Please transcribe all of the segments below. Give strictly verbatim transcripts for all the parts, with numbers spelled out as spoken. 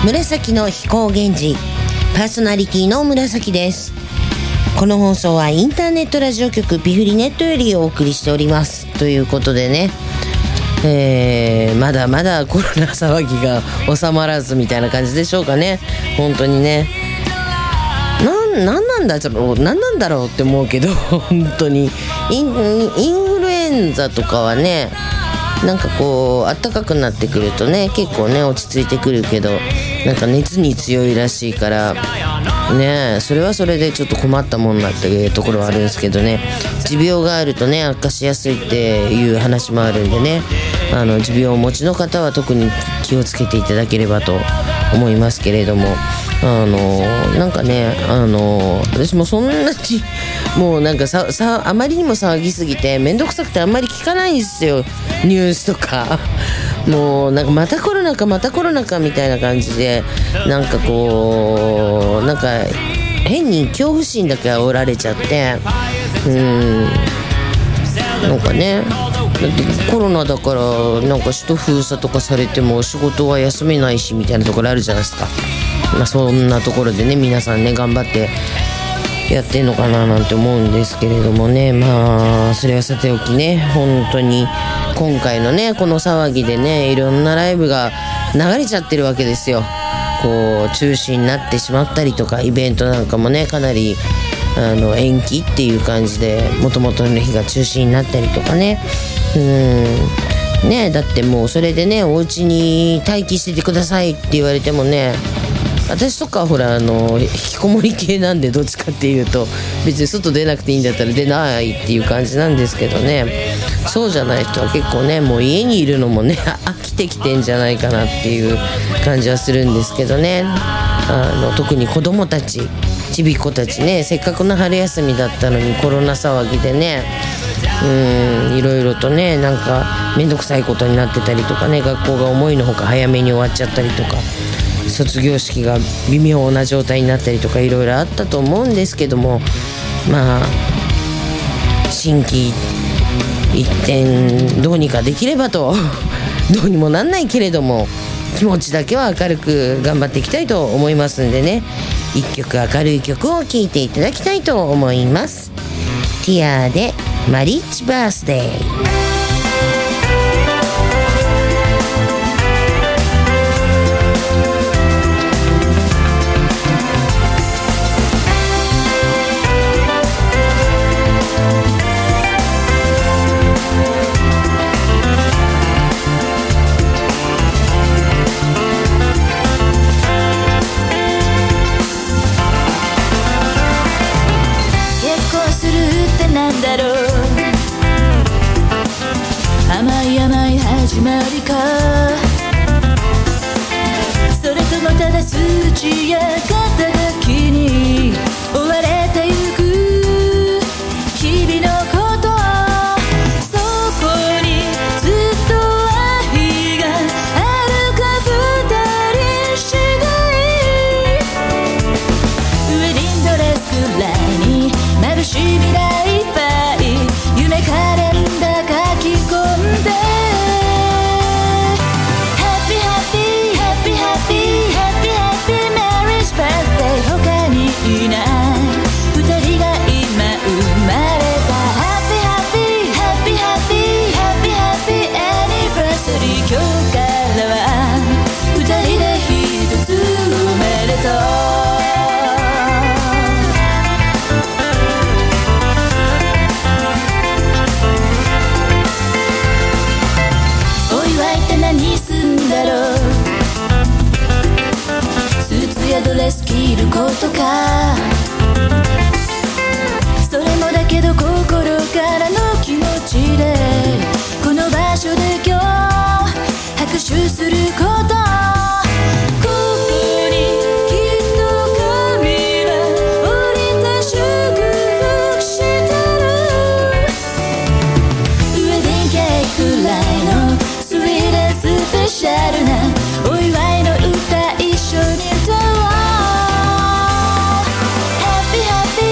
紫の飛行源氏、パーソナリティの紫です。この放送はインターネットラジオ局ピフリネットよりお送りしております。ということでね、えー、まだまだコロナ騒ぎが収まらずみたいな感じでしょうかね。本当にね、なん、なんなんだろう、なんなんだろうって思うけど本当にイン、インフルエンザとかはね、なんかこう暖かくなってくるとね、結構ね落ち着いてくるけど、なんか熱に強いらしいからね、それはそれでちょっと困ったもんなっていうところはあるんですけどね。持病があるとね悪化しやすいっていう話もあるんでね、あの持病をお持ちの方は特に気をつけていただければと思いますけれども、あのなんかね、あの私もそんなにもうなんかささあまりにも騒ぎすぎてめんどくさくてあんまり聞かないんですよ、ニュースとか。もうなんかまたコロナかまたコロナかみたいな感じで、なんかこうなんか変に恐怖心だけ煽られちゃって、うーんなんかね、だってコロナだからなんか首都封鎖とかされても仕事は休めないしみたいなところあるじゃないですか。まあそんなところでね、皆さんね頑張ってやってんのかななんて思うんですけれどもね。まあそれはさておきね、本当に今回のねこの騒ぎでね、いろんなライブが流れちゃってるわけですよ。こう中止になってしまったりとか、イベントなんかもねかなりあの延期っていう感じで、元々の日が中止になったりとかね。うーんね、だってもうそれでね、お家に待機しててくださいって言われてもね、私とかはほらあの引きこもり系なんで、どっちかっていうと別に外出なくていいんだったら出ないっていう感じなんですけどね。そうじゃない人は結構ね、もう家にいるのもね飽きてきてんじゃないかなっていう感じはするんですけどね。あの特に子供たち、ちびっ子たちね、せっかくの春休みだったのにコロナ騒ぎでね、うーんいろいろとね、なんかめんどくさいことになってたりとかね、学校が思いのほか早めに終わっちゃったりとか、卒業式が微妙な状態になったりとか、いろいろあったと思うんですけども、まあ心機一転どうにかできればとどうにもなんないけれども、気持ちだけは明るく頑張っていきたいと思いますんでね、一曲明るい曲を聴いていただきたいと思います。ティアでマリッジバースデー。 甘い甘い始まりか、それともただ数値や肩書きに追われてゆく日々のこと、そこにずっと愛があるか二人次第、ウェディングドレスくらいに眩しい未来いっぱい、夢カレンダー書き込んで、ハッピーハッピーハッピーハッピーハッピーハッピーメリーズバースデー、他にいない二人が今生まれた、ハッピーハッピーハッピーハッピーハッピーハッピーアニバーサリー、今日からは二人で一つおめでとう。何すんだろう、スーツやドレス着ることか、それもだけど心からの気持ちで、この場所で今日拍手すること、ここにきっと神は降りて祝福してる、ウェディングケーキくらいのスペシャルなお祝いの歌一緒に歌おう、ハッピーハッピ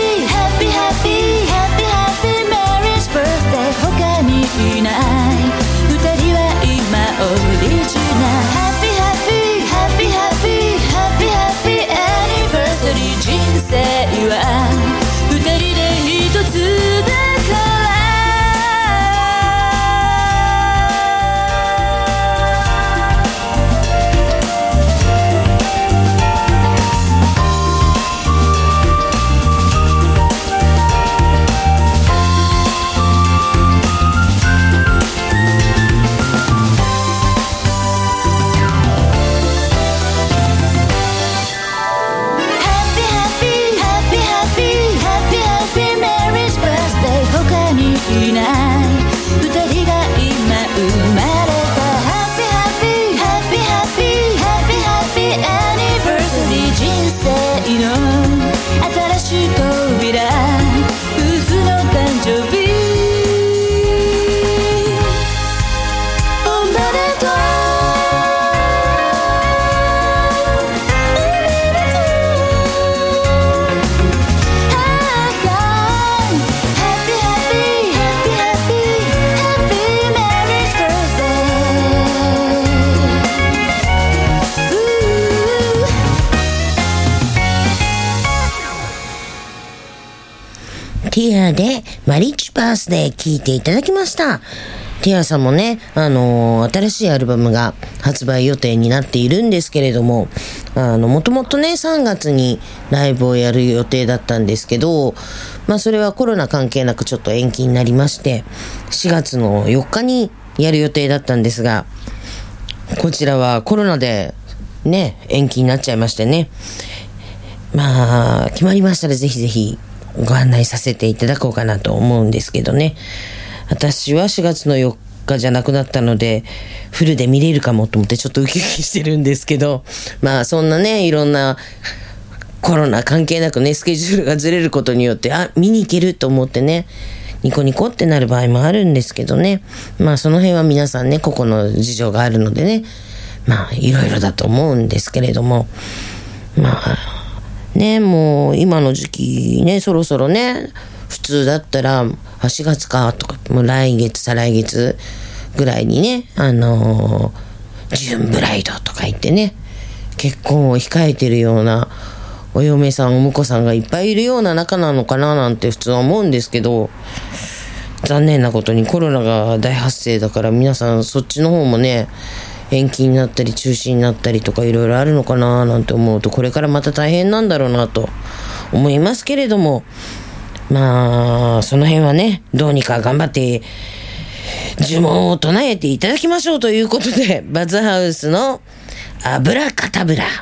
ティアでマリッジバースデー聴いていただきました。ティアさんもね、あのー、新しいアルバムが発売予定になっているんですけれども、あの、もともとね、さんがつにライブをやる予定だったんですけど、まあそれはコロナ関係なくちょっと延期になりまして、しがつのよっかにやる予定だったんですが、こちらはコロナでね、延期になっちゃいましてね。まあ、決まりましたらぜひぜひご案内させていただこうかなと思うんですけどね。私はしがつのよっかじゃなくなったのでフルで見れるかもと思ってちょっとウキウキしてるんですけど、まあそんなね、いろんなコロナ関係なくね、スケジュールがずれることによって、あ、見に行けると思ってね、ニコニコってなる場合もあるんですけどね。まあその辺は皆さんね、個々の事情があるのでね、まあいろいろだと思うんですけれども、まあね、もう今の時期ね、そろそろね、普通だったらしがつかとか、もう来月再来月ぐらいにね、あのー、ジューンブライドとか言ってね、結婚を控えてるようなお嫁さんお婿さんがいっぱいいるような仲なのかななんて普通は思うんですけど、残念なことにコロナが大発生だから皆さんそっちの方もね、延期になったり中止になったりとかいろいろあるのかななんて思うと、これからまた大変なんだろうなと思いますけれども、まあその辺はね、どうにか頑張って呪文を唱えていただきましょうということで、バズハウスのアブラカタブラ。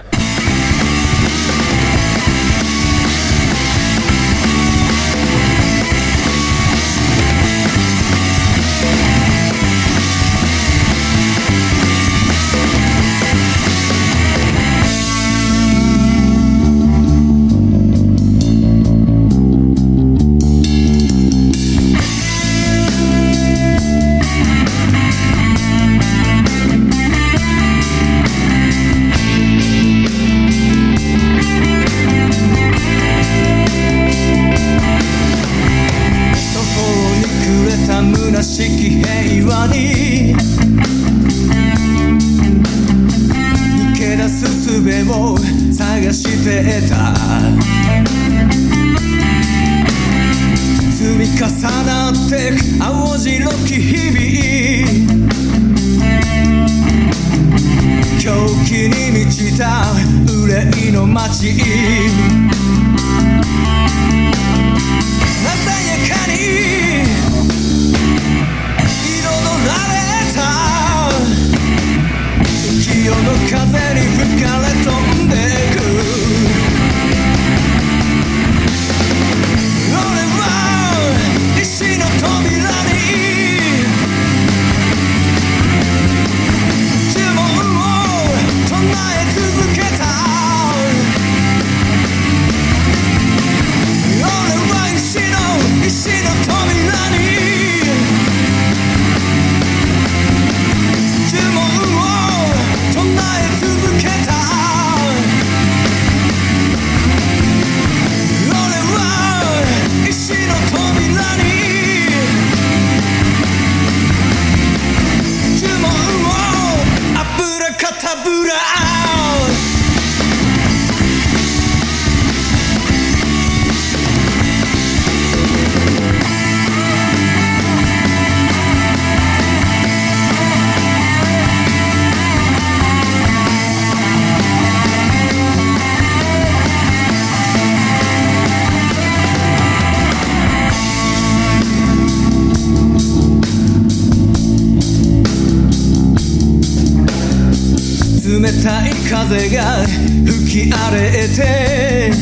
風が吹き荒れて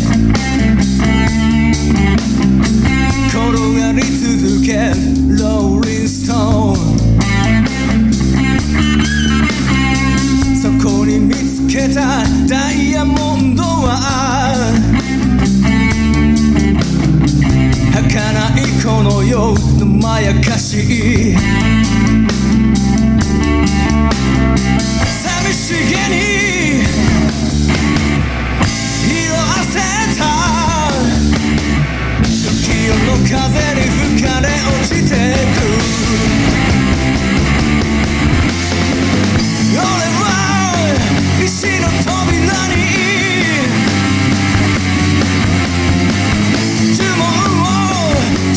転がり続けローリンストーン、そこに見つけたダイヤモンドは儚いこの世のまやかしい、寂しげに風に吹かれ落ちてく、俺は石の扉に呪文を唱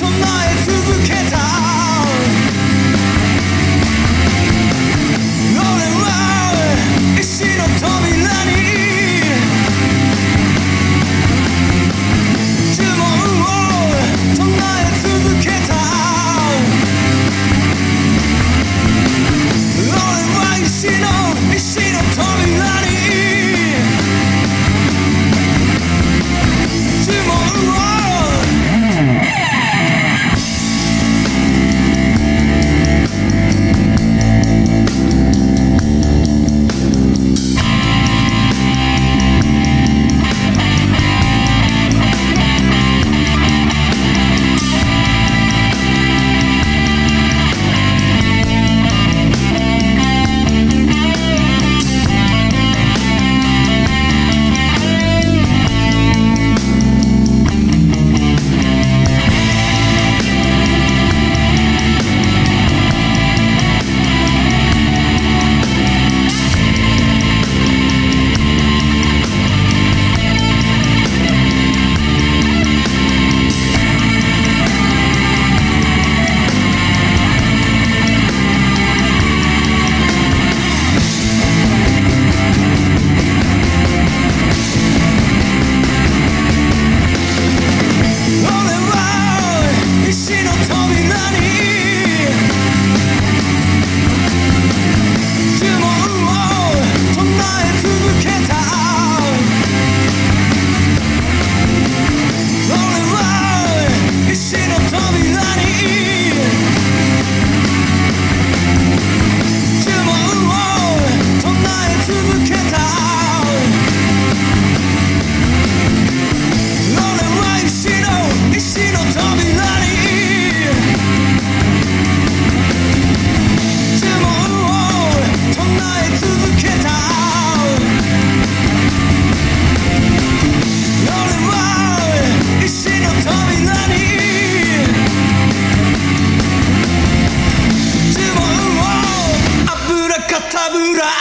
肩ぶら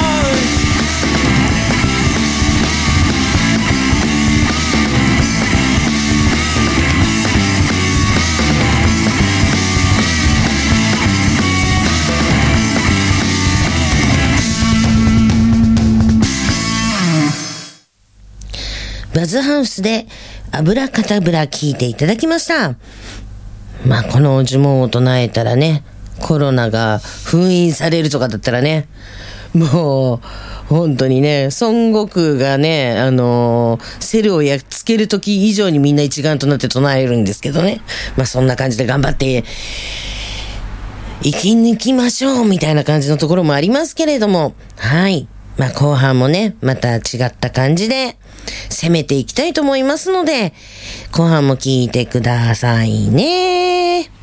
バズハウスで油かたぶら聞いていただきました。まあこの呪文を唱えたらね、コロナが封印されるとかだったらね、もう本当にね、孫悟空がね、あのー、セルをやっつける時以上にみんな一丸となって唱えるんですけどね。まあそんな感じで頑張って生き抜きましょうみたいな感じのところもありますけれども、はい。まあ後半もね、また違った感じで攻めていきたいと思いますので、後半も聞いてくださいね。